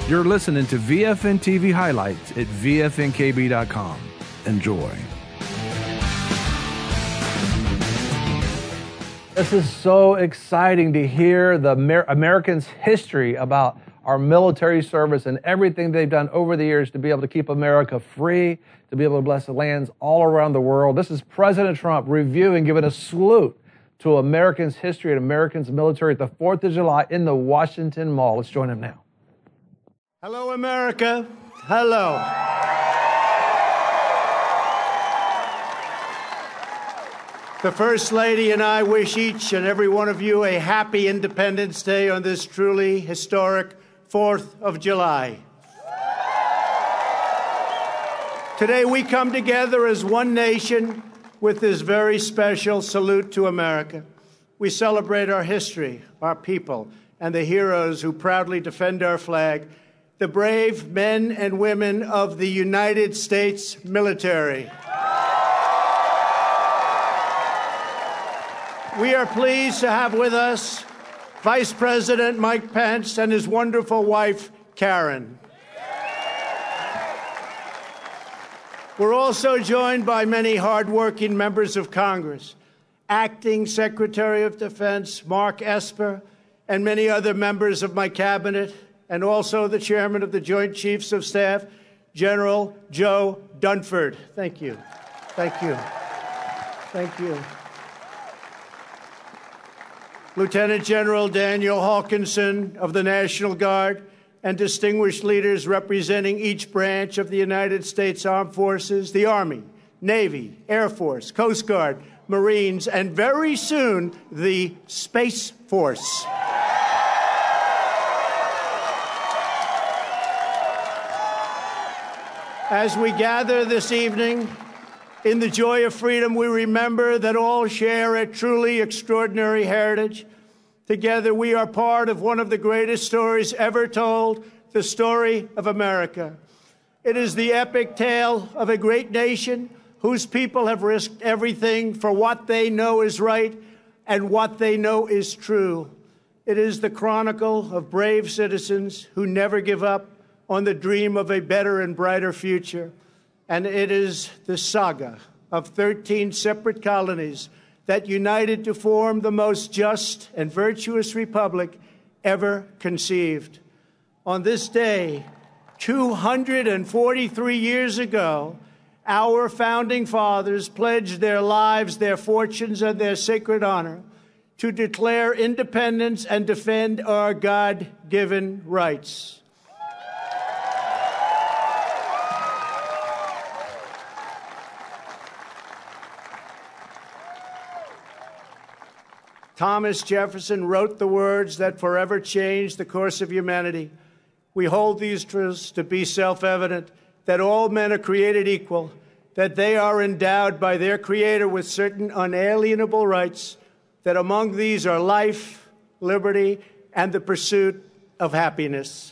You're listening to VFN TV highlights at VFNKB.com. Enjoy. This is so exciting to hear the Americans' history about our military service and everything they've done over the years to be able to keep America free, to be able to bless the lands all around the world. This is President Trump reviewing, giving a salute to Americans' history and Americans' military at the 4th of July in the Washington Mall. Let's join him now. Hello, America. Hello. The First Lady and I wish each and every one of you a happy Independence Day on this truly historic 4th of July. Today we come together as one nation with this very special salute to America. We celebrate our history, our people, and the heroes who proudly defend our flag, the brave men and women of the United States military. We are pleased to have with us Vice President Mike Pence and his wonderful wife, Karen. We're also joined by many hardworking members of Congress, Acting Secretary of Defense Mark Esper, and many other members of my cabinet, and also the Chairman of the Joint Chiefs of Staff, General Joe Dunford. Thank you. Thank you. Thank you. Lieutenant General Daniel Hawkinson of the National Guard, and distinguished leaders representing each branch of the United States Armed Forces, the Army, Navy, Air Force, Coast Guard, Marines, and very soon, the Space Force. As we gather this evening, in the joy of freedom, we remember that all share a truly extraordinary heritage. Together, we are part of one of the greatest stories ever told, the story of America. It is the epic tale of a great nation whose people have risked everything for what they know is right and what they know is true. It is the chronicle of brave citizens who never give up on the dream of a better and brighter future. And it is the saga of 13 separate colonies that united to form the most just and virtuous republic ever conceived. On this day, 243 years ago, our founding fathers pledged their lives, their fortunes, and their sacred honor to declare independence and defend our God-given rights. Thomas Jefferson wrote the words that forever changed the course of humanity. We hold these truths to be self-evident, that all men are created equal, that they are endowed by their Creator with certain unalienable rights, that among these are life, liberty, and the pursuit of happiness.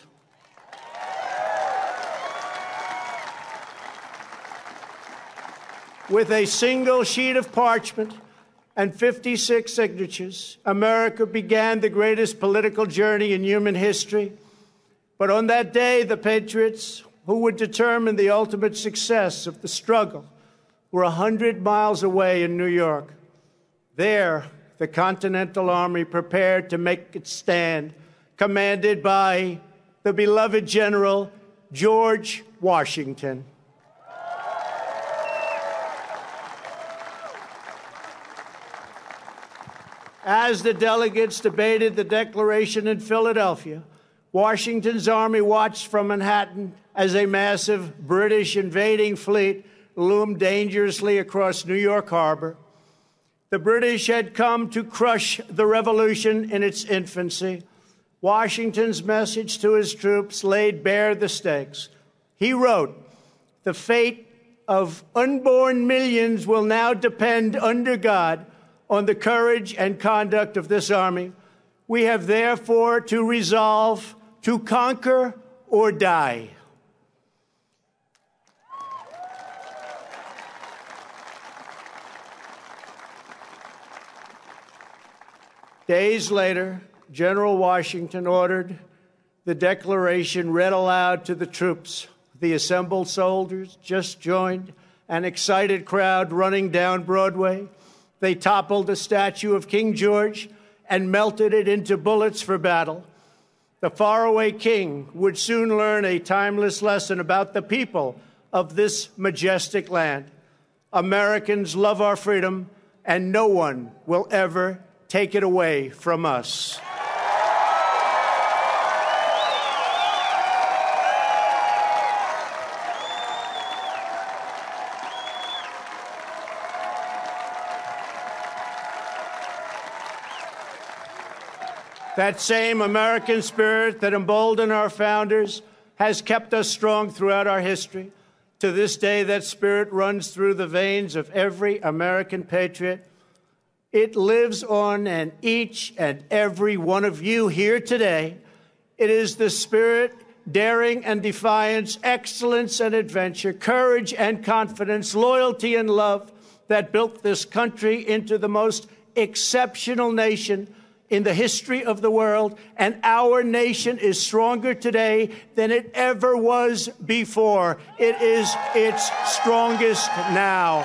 With a single sheet of parchment and 56 signatures, America began the greatest political journey in human history. But on that day, the patriots who would determine the ultimate success of the struggle were 100 miles away in New York. There, the Continental Army prepared to make its stand, commanded by the beloved General George Washington. As the delegates debated the Declaration in Philadelphia, Washington's army watched from Manhattan as a massive British invading fleet loomed dangerously across New York Harbor. The British had come to crush the revolution in its infancy. Washington's message to his troops laid bare the stakes. He wrote, "The fate of unborn millions will now depend under God on the courage and conduct of this army. We have therefore to resolve to conquer or die." Days later, General Washington ordered the Declaration read aloud to the troops. The assembled soldiers just joined an excited crowd running down Broadway. They toppled a statue of King George and melted it into bullets for battle. The faraway king would soon learn a timeless lesson about the people of this majestic land. Americans love our freedom, and no one will ever take it away from us. That same American spirit that emboldened our founders has kept us strong throughout our history. To this day, that spirit runs through the veins of every American patriot. It lives on in each and every one of you here today. It is the spirit, daring and defiance, excellence and adventure, courage and confidence, loyalty and love that built this country into the most exceptional nation in the history of the world, and our nation is stronger today than it ever was before. It is its strongest now.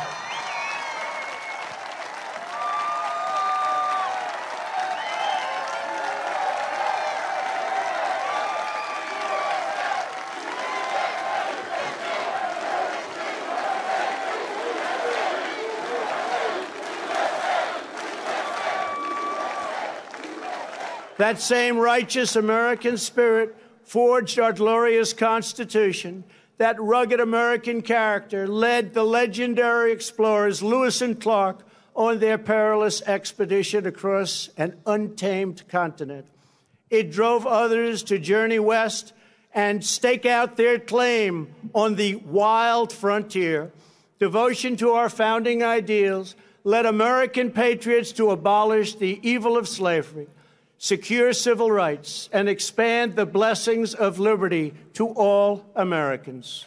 That same righteous American spirit forged our glorious Constitution. That rugged American character led the legendary explorers Lewis and Clark on their perilous expedition across an untamed continent. It drove others to journey west and stake out their claim on the wild frontier. Devotion to our founding ideals led American patriots to abolish the evil of slavery, secure civil rights, and expand the blessings of liberty to all Americans.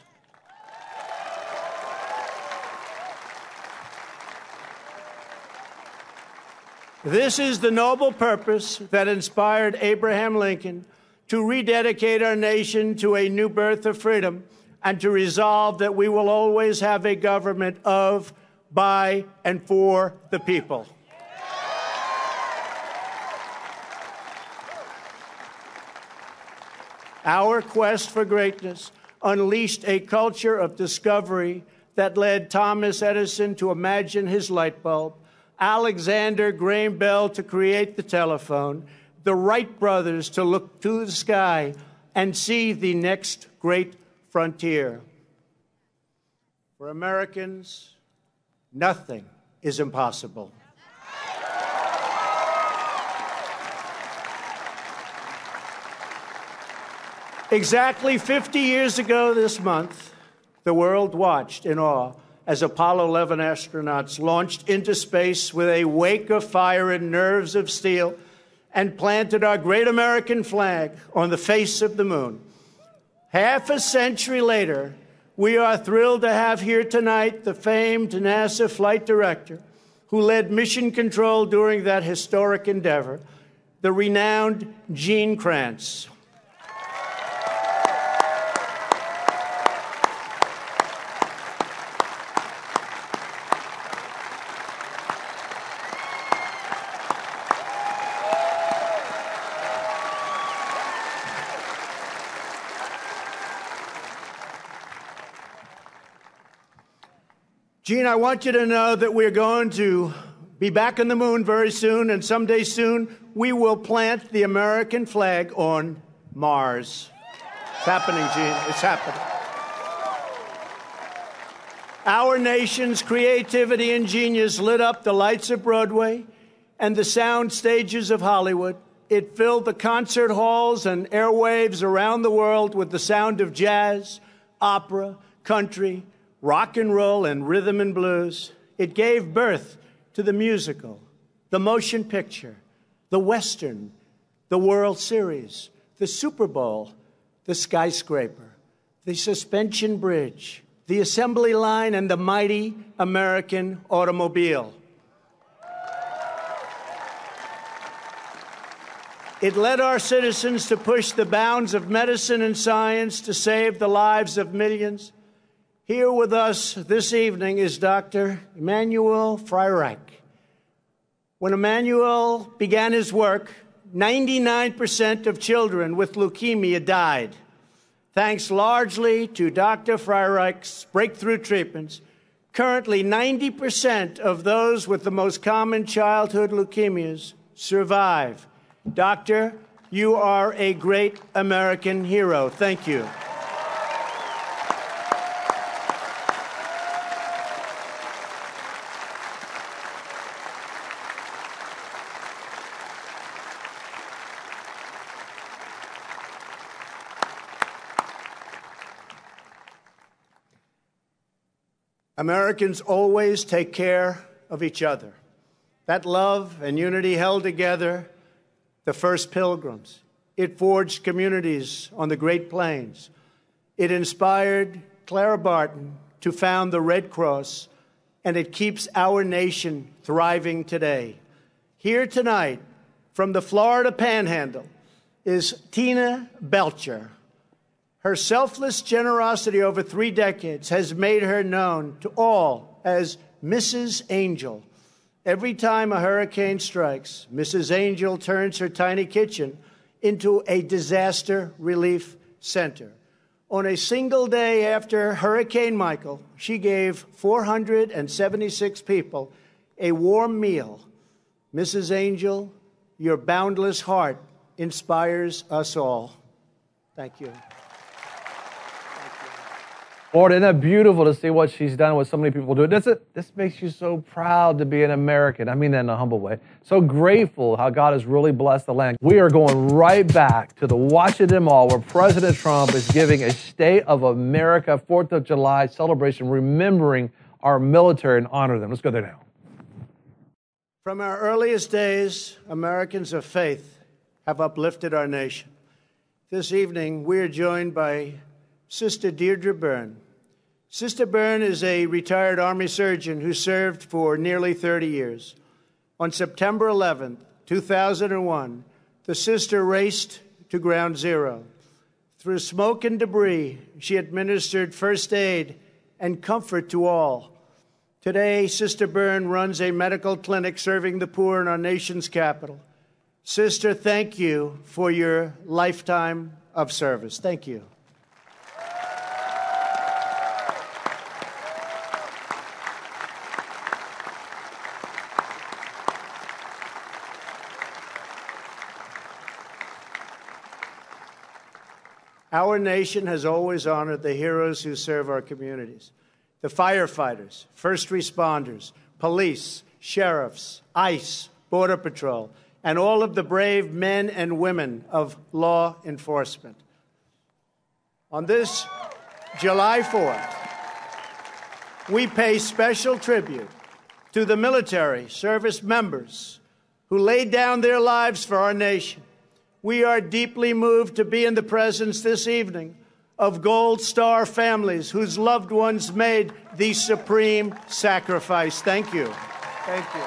This is the noble purpose that inspired Abraham Lincoln to rededicate our nation to a new birth of freedom and to resolve that we will always have a government of, by, and for the people. Our quest for greatness unleashed a culture of discovery that led Thomas Edison to imagine his light bulb, Alexander Graham Bell to create the telephone, the Wright brothers to look to the sky and see the next great frontier. For Americans, nothing is impossible. Exactly 50 years ago this month, the world watched in awe as Apollo 11 astronauts launched into space with a wake of fire and nerves of steel and planted our great American flag on the face of the moon. Half a century later, we are thrilled to have here tonight the famed NASA flight director who led mission control during that historic endeavor, the renowned Gene Kranz. Gene, I want you to know that we're going to be back on the moon very soon, and someday soon we will plant the American flag on Mars. It's happening, Gene. It's happening. Our nation's creativity and genius lit up the lights of Broadway and the sound stages of Hollywood. It filled the concert halls and airwaves around the world with the sound of jazz, opera, country, rock and roll, and rhythm and blues. It gave birth to the musical, the motion picture, the Western, the World Series, the Super Bowl, the skyscraper, the suspension bridge, the assembly line, and the mighty American automobile. It led our citizens to push the bounds of medicine and science to save the lives of millions. Here with us this evening is Dr. Emanuel Freireich. When Emanuel began his work, 99% of children with leukemia died. Thanks largely to Dr. Freireich's breakthrough treatments, currently 90% of those with the most common childhood leukemias survive. Doctor, you are a great American hero. Thank you. Americans always take care of each other. That love and unity held together the first pilgrims. It forged communities on the Great Plains. It inspired Clara Barton to found the Red Cross, and it keeps our nation thriving today. Here tonight, from the Florida Panhandle, is Tina Belcher. Her selfless generosity over 3 decades has made her known to all as Mrs. Angel. Every time a hurricane strikes, Mrs. Angel turns her tiny kitchen into a disaster relief center. On a single day after Hurricane Michael, she gave 476 people a warm meal. Mrs. Angel, your boundless heart inspires us all. Thank you. Lord, isn't that beautiful to see what she's done, what so many people do? This makes you so proud to be an American. I mean that in a humble way. So grateful how God has really blessed the land. We are going right back to the Washington Mall where President Trump is giving a State of America 4th of July celebration, remembering our military and honor them. Let's go there now. From our earliest days, Americans of faith have uplifted our nation. This evening, we are joined by Sister Deirdre Byrne. Sister Byrne is a retired Army surgeon who served for nearly 30 years. On September 11, 2001, the sister raced to Ground Zero. Through smoke and debris, she administered first aid and comfort to all. Today, Sister Byrne runs a medical clinic serving the poor in our nation's capital. Sister, thank you for your lifetime of service. Thank you. Our nation has always honored the heroes who serve our communities. The firefighters, first responders, police, sheriffs, ICE, Border Patrol, and all of the brave men and women of law enforcement. On this July 4th, we pay special tribute to the military service members who laid down their lives for our nation. We are deeply moved to be in the presence this evening of Gold Star families whose loved ones made the supreme sacrifice. Thank you. Thank you.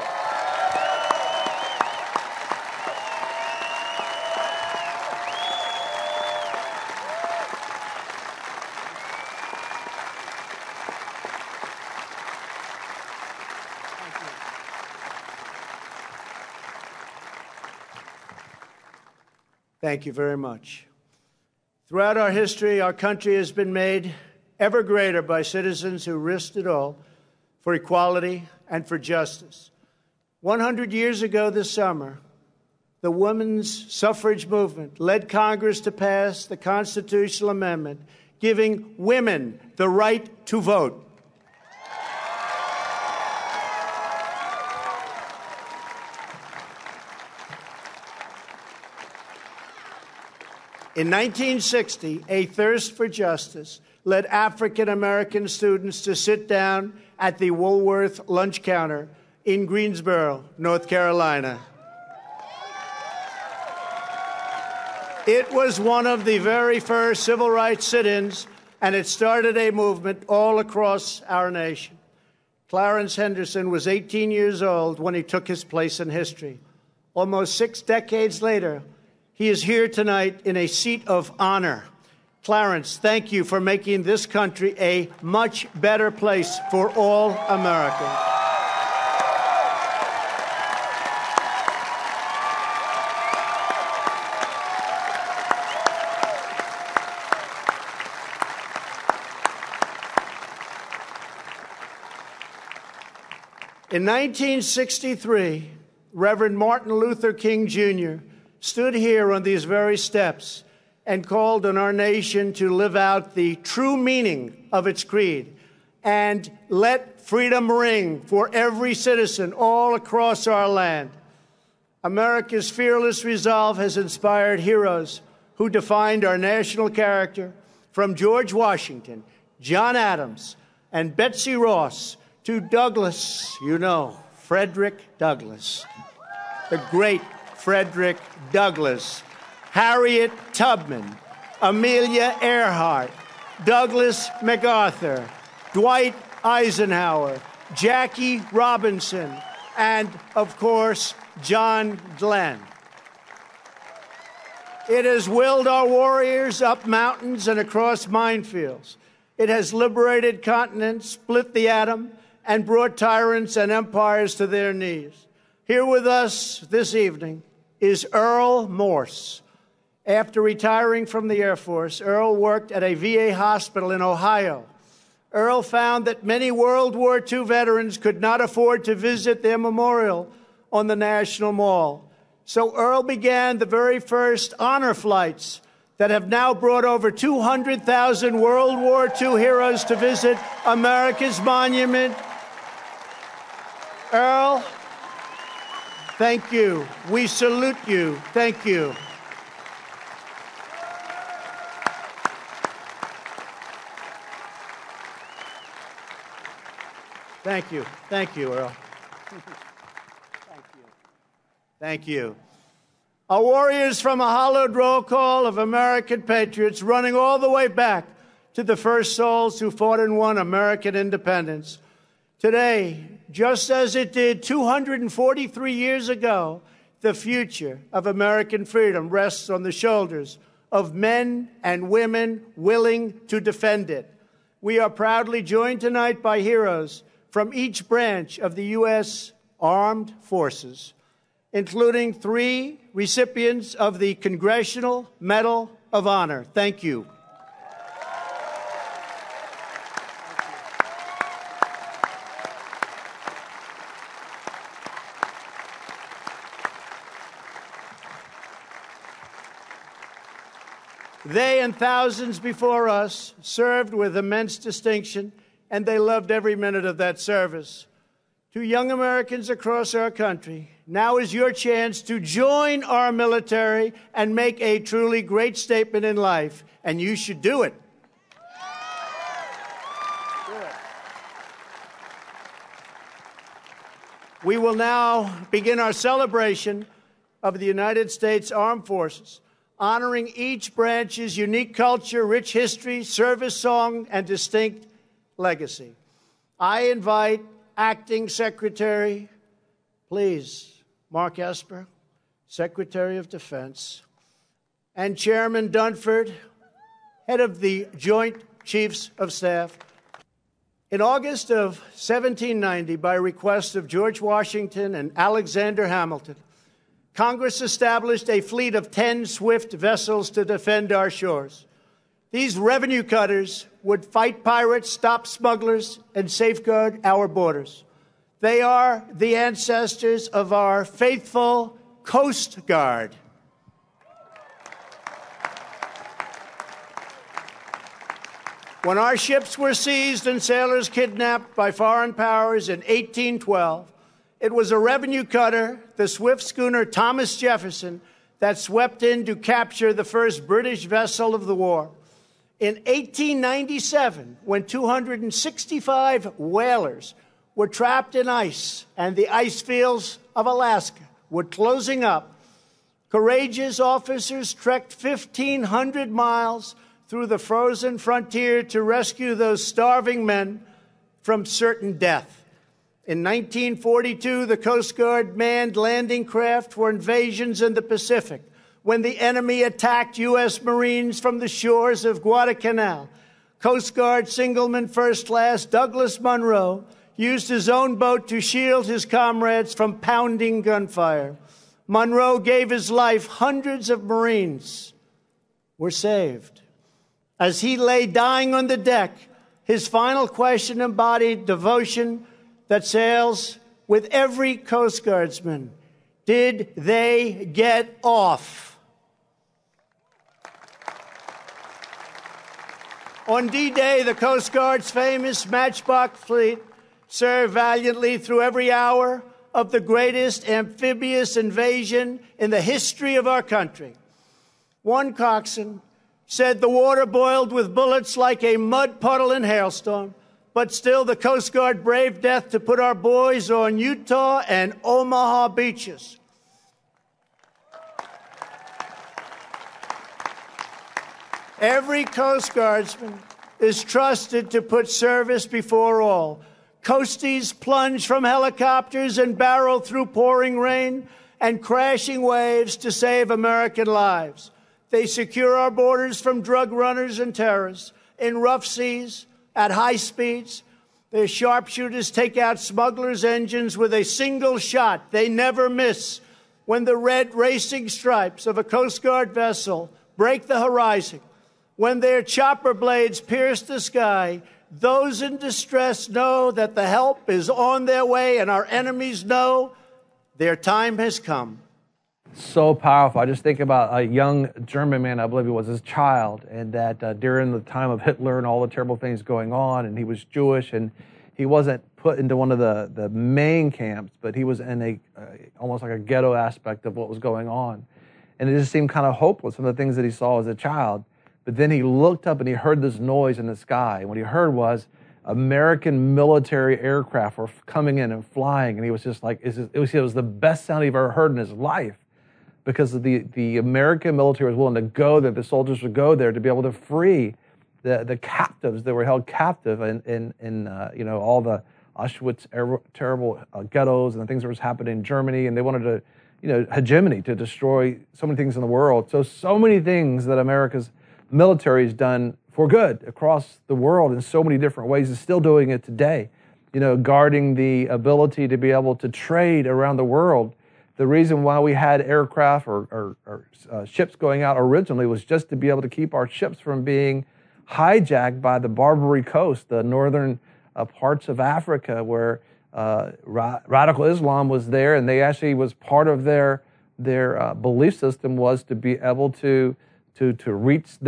Thank you very much. Throughout our history, our country has been made ever greater by citizens who risked it all for equality and for justice. 100 years ago this summer, the women's suffrage movement led Congress to pass the constitutional amendment giving women the right to vote. In 1960, a thirst for justice led African-American students to sit down at the Woolworth lunch counter in Greensboro, North Carolina. It was one of the very first civil rights sit-ins, and it started a movement all across our nation. Clarence Henderson was 18 years old when he took his place in history. Almost 6 decades later, He is here tonight in a seat of honor. Clarence, thank you for making this country a much better place for all Americans. In 1963, Reverend Martin Luther King Jr. stood here on these very steps and called on our nation to live out the true meaning of its creed and let freedom ring for every citizen all across our land. America's fearless resolve has inspired heroes who defined our national character, from George Washington, John Adams, and Betsy Ross to Douglas, Frederick Douglass, the great Frederick Douglass, Harriet Tubman, Amelia Earhart, Douglas MacArthur, Dwight Eisenhower, Jackie Robinson, and, of course, John Glenn. It has willed our warriors up mountains and across minefields. It has liberated continents, split the atom, and brought tyrants and empires to their knees. Here with us this evening is Earl Morse. After retiring from the Air Force, Earl worked at a VA hospital in Ohio. Earl found that many World War II veterans could not afford to visit their memorial on the National Mall. So Earl began the very first honor flights that have now brought over 200,000 World War II heroes to visit America's monument. Earl, thank you. We salute you. Thank you. Thank you. Thank you, Earl. Thank you. Thank you. Our warriors from a hallowed roll call of American patriots running all the way back to the first souls who fought and won American independence. Today, just as it did 243 years ago, the future of American freedom rests on the shoulders of men and women willing to defend it. We are proudly joined tonight by heroes from each branch of the U.S. Armed Forces, including 3 recipients of the Congressional Medal of Honor. Thank you. They and thousands before us served with immense distinction, and they loved every minute of that service. To young Americans across our country, now is your chance to join our military and make a truly great statement in life, and you should do it. We will now begin our celebration of the United States Armed Forces, honoring each branch's unique culture, rich history, service song, and distinct legacy. I invite Acting Secretary, please, Mark Esper, Secretary of Defense, and Chairman Dunford, head of the Joint Chiefs of Staff. In August of 1790, by request of George Washington and Alexander Hamilton, Congress established a fleet of 10 swift vessels to defend our shores. These revenue cutters would fight pirates, stop smugglers, and safeguard our borders. They are the ancestors of our faithful Coast Guard. When our ships were seized and sailors kidnapped by foreign powers in 1812, it was a revenue cutter, the swift schooner Thomas Jefferson, that swept in to capture the first British vessel of the war. In 1897, when 265 whalers were trapped in ice and the ice fields of Alaska were closing up, courageous officers trekked 1,500 miles through the frozen frontier to rescue those starving men from certain death. In 1942, the Coast Guard manned landing craft for invasions in the Pacific, when the enemy attacked U.S. Marines from the shores of Guadalcanal. Coast Guard Signalman First Class Douglas Munro used his own boat to shield his comrades from pounding gunfire. Munro gave his life. Hundreds of Marines were saved. As he lay dying on the deck, his final question embodied devotion that sails with every Coast Guardsman. Did they get off? On D-Day, the Coast Guard's famous Matchbox fleet served valiantly through every hour of the greatest amphibious invasion in the history of our country. One coxswain said the water boiled with bullets like a mud puddle in hailstorm, but still the Coast Guard braved death to put our boys on Utah and Omaha beaches. Every Coast Guardsman is trusted to put service before all. Coasties plunge from helicopters and barrel through pouring rain and crashing waves to save American lives. They secure our borders from drug runners and terrorists in rough seas, at high speeds. Their sharpshooters take out smugglers' engines with a single shot. They never miss. When the red racing stripes of a Coast Guard vessel break the horizon, when their chopper blades pierce the sky, those in distress know that the help is on their way, and our enemies know their time has come. So powerful. I just think about a young German man, I believe he was, his child, and that during the time of Hitler and all the terrible things going on, and he was Jewish, and he wasn't put into one of the main camps, but he was in a almost like a ghetto aspect of what was going on. And it just seemed kind of hopeless, some of the things that he saw as a child. But then he looked up and he heard this noise in the sky. And what he heard was American military aircraft were coming in and flying. And he was just like, it was the best sound he'd ever heard in his life, because the American military was willing to go there. The soldiers would go there to be able to free the captives that were held captive in all the Auschwitz terrible ghettos and the things that was happening in Germany. And they wanted to, hegemony to destroy so many things in the world. So many things that America's military has done for good across the world in so many different ways, is still doing it today. Guarding the ability to be able to trade around the world. The reason why we had aircraft or ships going out originally was just to be able to keep our ships from being hijacked by the Barbary Coast, the northern parts of Africa, where radical Islam was there, and they actually was part of their belief system was to be able to reach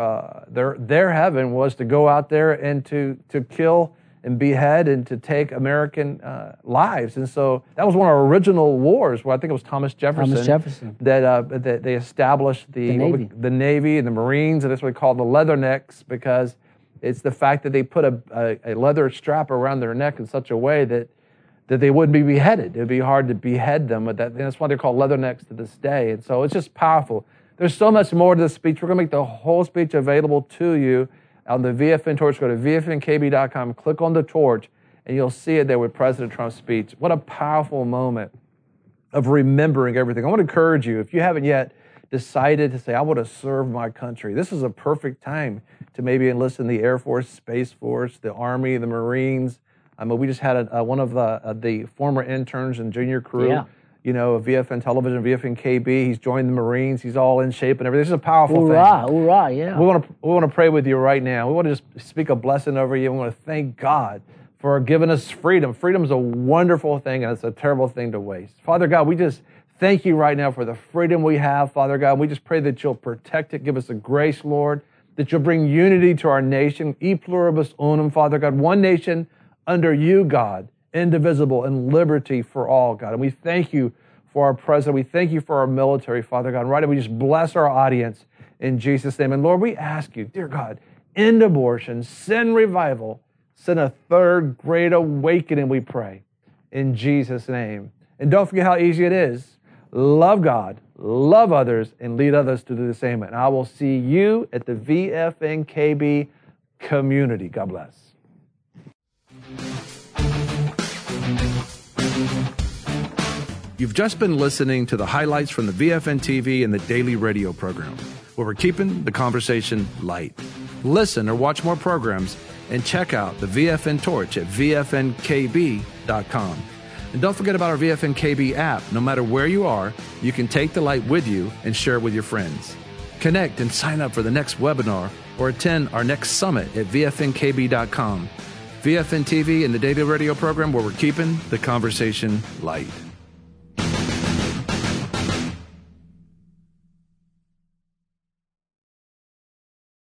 their heaven was to go out there and to kill and behead and to take American lives. And so that was one of our original wars, where I think it was Thomas Jefferson. That they established the Navy and the Marines, and that's what we call the Leathernecks, because it's the fact that they put a leather strap around their neck in such a way that they wouldn't be beheaded. It would be hard to behead them, and that's why they're called Leathernecks to this day. And so it's just powerful. There's so much more to the speech. We're going to make the whole speech available to you on the VFN Torch. Go to VFNKB.com, click on the torch, and you'll see it there with President Trump's speech. What a powerful moment of remembering everything. I want to encourage you, if you haven't yet decided to say, I want to serve my country, this is a perfect time to maybe enlist in the Air Force, Space Force, the Army, the Marines. We just had one of the former interns and junior crew. Yeah. VFN Television, VFN KB. He's joined the Marines. He's all in shape and everything. This is a powerful thing. Hoorah, yeah. We want to pray with you right now. We want to just speak a blessing over you. We want to thank God for giving us freedom. Freedom is a wonderful thing, and it's a terrible thing to waste. Father God, we just thank you right now for the freedom we have, Father God. We just pray that you'll protect it. Give us a grace, Lord, that you'll bring unity to our nation. E pluribus unum, Father God. One nation under you, God, indivisible, and liberty for all, God. And we thank you for our president. We thank you for our military, Father God. And right now, we just bless our audience in Jesus' name. And Lord, we ask you, dear God, end abortion, send revival, send a third great awakening, we pray, in Jesus' name. And don't forget how easy it is. Love God, love others, and lead others to do the same. And I will see you at the VFNKB community. God bless. You've just been listening to the highlights from the VFN TV and the daily radio program, where we're keeping the conversation light. Listen or watch more programs and check out the VFN Torch at VFNKB.com. And don't forget about our VFN KB app. No matter where you are, you can take the light with you and share it with your friends. Connect and sign up for the next webinar or attend our next summit at VFNKB.com. VFN TV and the daily radio program, where we're keeping the conversation light.